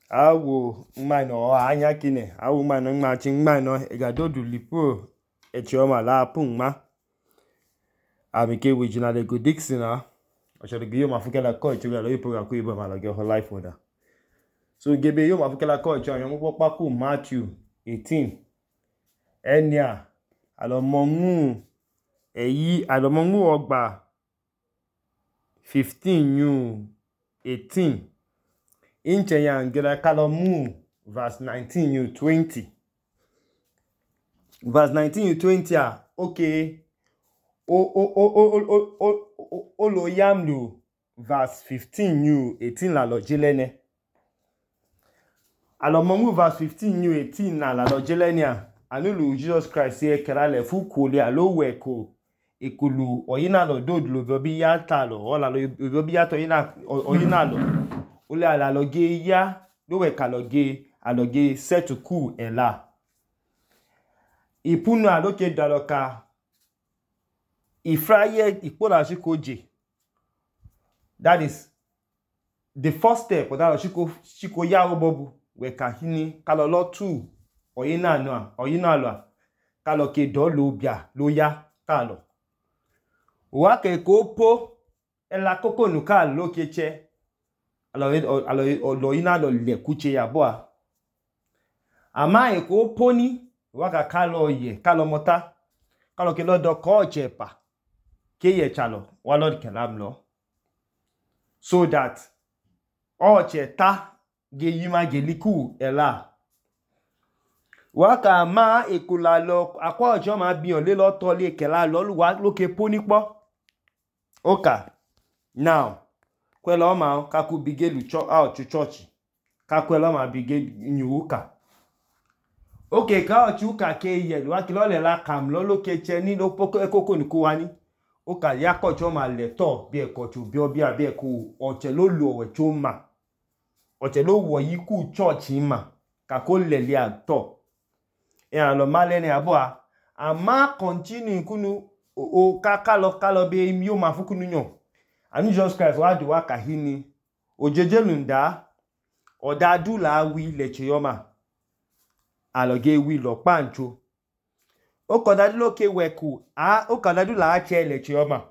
awo mmano anya kine awo mmano mmachi mmano egadodu lipo echioma la pungma amike wijina le go Dixon ochoro yo mafukela coach we lo ipo ga ku ibo malo ge ho life order so gebe yo mafukela coach yan mo paku Matthew 18 enia alomongu eyi alomongu ogba 15 yu 18 inche yan gira kalomu verse 19 yu 20 verse 19 yu 20 okay o lo yamlu verse 15 yu 18 la lo jelene alomongu verse 15 yu 18 la lo jelene anulu Jesus Christ ye kerale fu kole alo weko ikulu oyina lo dodlo bobi ya talo ola lo bobi ya to yina oyina lo ole ala lo ge ya lo weka lo ge aloge setuku ela ipunu aloke daloka ifraye ipola shikoje. That is the first step that shiko ya obobu weka hini kalolo tu oyina lo kaloke do lo bia lo ya kalo wa ke ko po ela koko nuka lo keche alo ina lo le kuche ya boa ama e ko poni wa ka kalo ye kalo mota kalo ke lo do ko chepa ke ye chalo wa lo kelam lo so that o cheta ge yima ge liku ela waka ma ekula lo akwa ojo ma biyan le lo to le kela lo luwa loke poni po oka now kwelo ma kaku bigelu church kakwelo ma bige nyuka okay ka ochuka ke ye wa ki lo le la kam lo loke che ni lo poko ekoko ni ko wani oka ya ko jo ma le to bi e ko chu bi obi abi e ko oche lo lu owe chu ma oche lo wo yi ku church ma ka ko le le ato e an lo male ni aboa ama continue kunu o kalo be mi o ma fukunu nyon anu Jesus Christ wa do waka hini ojejelunda odadu la wi le chiyoma aloge wi lo pancho o kodadu loke weku o kodadu la che le chiyoma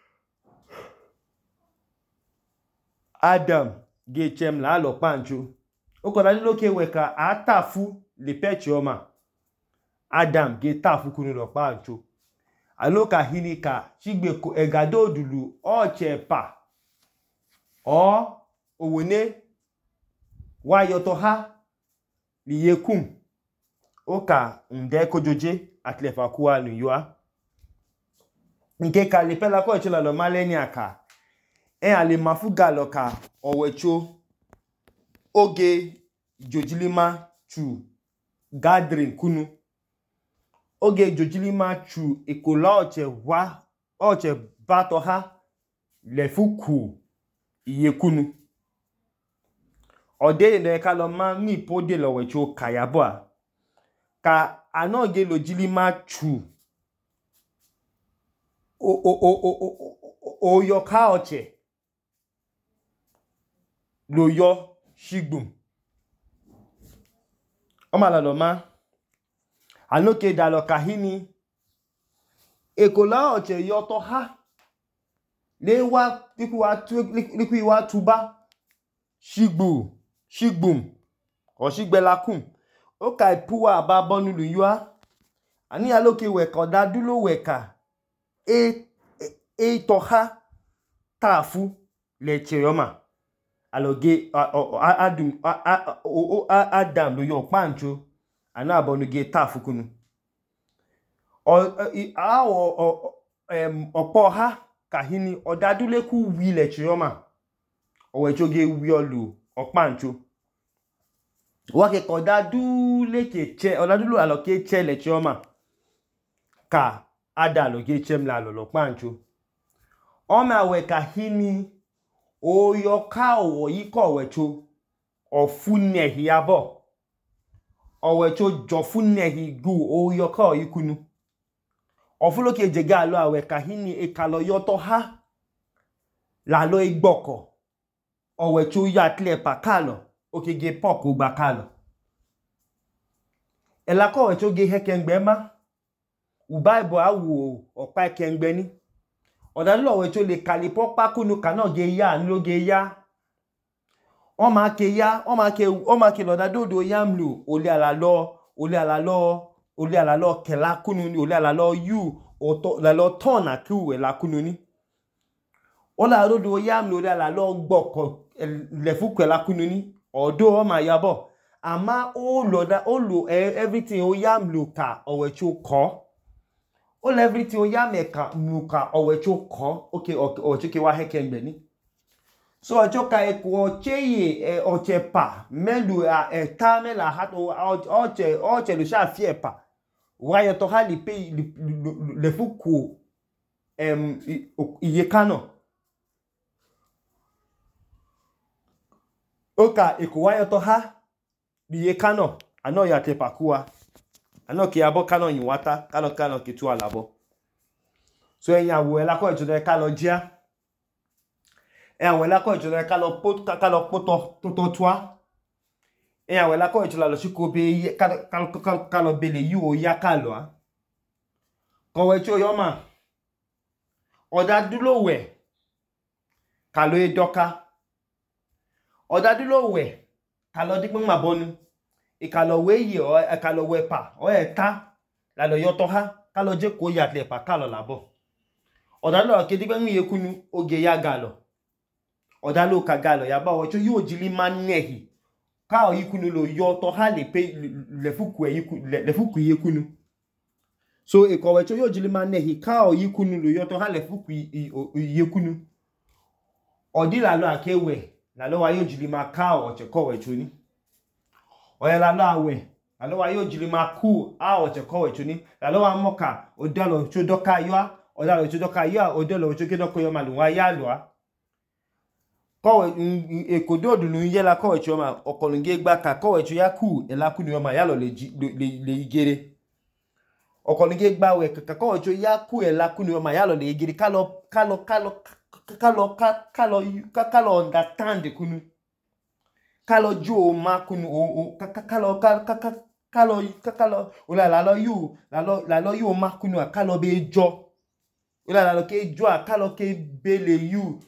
Adam ge chem la lo pancho o kodadu loke weka atafu le pe chiyoma Adam ge tafu kunu lo pancho aloka hinika chigbe ko egado dulu o chepa o owone wa yoto ha liyekum oka nde kojoje atlefa kuwa nu yua nke ka le pela ko chela lo maleni aka ale mafuga loka owecho oge jojilima chu gathering kunu oge jojilima chu ikola oche bato ha le fuku iyekunu ode ne ka lo ma mi pode lo wecho kayabo ka anoge lo jilima chu o yo ka oche lo yo shigbum o ma lo ma anoke dalo kahini ekola oche yoto ha lewa liku wa tuba shigbum o shigbelakum o ka ipuwa ababonu lu yua ani aloke weka dadulo weka to ha tafu le cheyoma aloge Adam lo yo pancho ana abonuge tafu kunu opo ha kahini odadule ku wi le chiyoma owechoge wi olu opancho wake kodadule keche odadulu aloke che le chiyoma ka ada loge chemla lo pancho o ma we kahini o yo ka owo yiko wecho ofune hiabo owecho jofune higu o yo ka oyikunu ofuloke jega lo awe kahini ekalo yoto ha la lo igboko owecho ya tlepa kalo okege pok ugba kalo elako wecho ge hekengbe ma u bible awu opa kengbe ni odalo wecho le kalipo pakunu kana ge ya nlo ge ya o ma ke ya o ma ke loda dodo yamlu ole ala lo kela kunu ni ole ala lo yu oto la lo tona ku la kunu ni ola dodo yamlu ole ala lo gboko le fuku la kunu ni odo o ma yabo ama o lo everything o yamlu ka owecho ko all everything o yameka muka owecho ko okay ochoke wa hekengbe ni so ochoka eko cheye ochepa melu ta mela hato oche lo sha fiepa wa yo to ha li pe le fuku iye kano oka eko wa yo to ha iye kano ano ya te pakua ano ki abo kano yin wata kano ki tu alabo so eyan wo ela ko ejo ka lo jia eyan wo ela ko ejo ka lo poto to toa eyan wo ela ko ejo la lo siko be ka lo bele yu o ya ka lo a ko we cho yo ma oda dulo we ka lo edoka oda dulo we ka lo dipin ma bonu ikalo we yi o ikalo we pa o eta la lo yo to ha ka lo je ko ya le pa ka lo labo oda lo ke digbe mi yekunu oge ya galo oda lo ka galo ya ba o cho yo jili manehi ka o yikunu lo yo to ha le pe le fuku yekunu so iko we cho yo jili manehi ka o yikunu lo yo to ha le fuku yekunu odi la lo akewe la lo wa yo jili ma ka o che ko we chuni oya la lo awe la lo wa yo jili ma ku a o che ko we chuni la lo wa moka odalo cho doka yo odalo cho doka yo odalo cho ke doko yo ma lu wa ya lo a ko we ekodo dunu ye la ko we cho ma okolunge gba ka ko we cho ya ku e la ku ni yo ma ya lo le igere okolunge gba we ka ko we cho ya ku e la ku ni yo ma ya lo le igere ka lo understand kunu kalo jo ma kunu kalo ola la lo yu ma kunu kalo be jo ola la lo ke jo kalo ke bele yu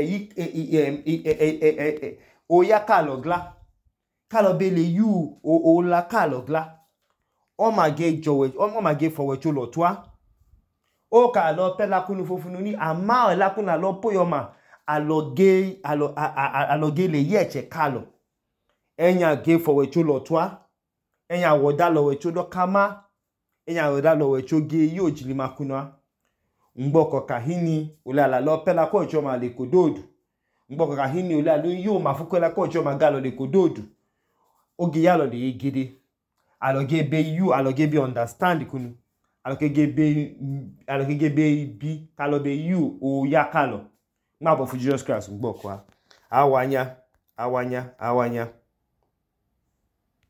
o ya kalo gla kalo bele yu o la kalo gla o ma ge jowe o ma ge fowe cho lo twa o ka lo pe la kunu fofunu ni ama la kunu lo poyoma aloge le yeche kalo enya ge fowe cho lo twa enya woda lo we cho do kama enya woda lo we cho ge yo jili makuna ngboko kahini ulala lo pe la ko cho ma le kododu ngboko kahini ulala yo ma fuko la ko cho ma galo le kododu oge ya lo le gidi aloge be you aloge be understand kunu aloge be bi kalo be you o ya kalo ma bo fu Jesus Christ ngboko awanya